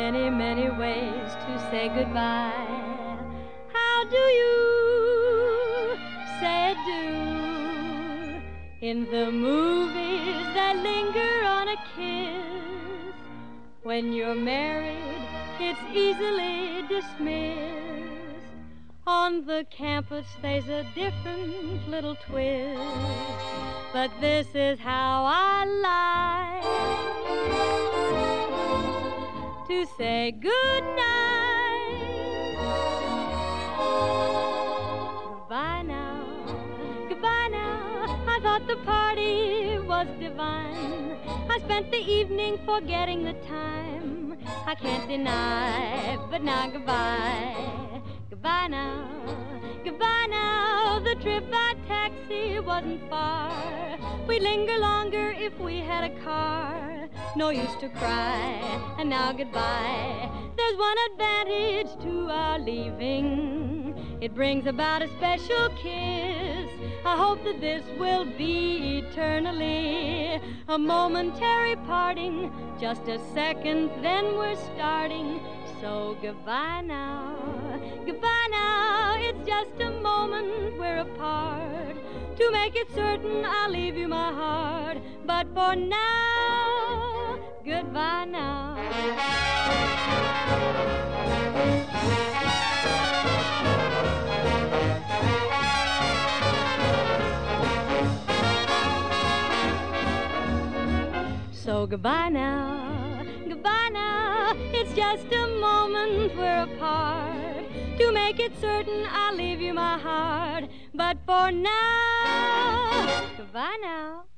many, many ways to say goodbye. How do you say adieu? In the movies that linger on a kiss. When you're married, it's easily dismissed. On the campus, there's a different little twist. But this is how I like to say goodnight. Goodbye now, goodbye now. I thought the party was divine. I spent the evening forgetting the time. I can't deny, but now goodbye. Goodbye now, goodbye now. The trip by taxi wasn't far. We'd linger longer if we had a car. No use to cry, and now goodbye. There's one advantage to our leaving. It brings about a special kiss. I hope that this will be eternally a momentary parting. Just a second, then we're starting. So goodbye now, goodbye now. It's just a moment we're apart. To make it certain, I'll leave you my heart. But for now, goodbye now. So goodbye now, goodbye now. It's just a moment we're apart. To make it certain, I'll leave you my heart. But for now, goodbye now.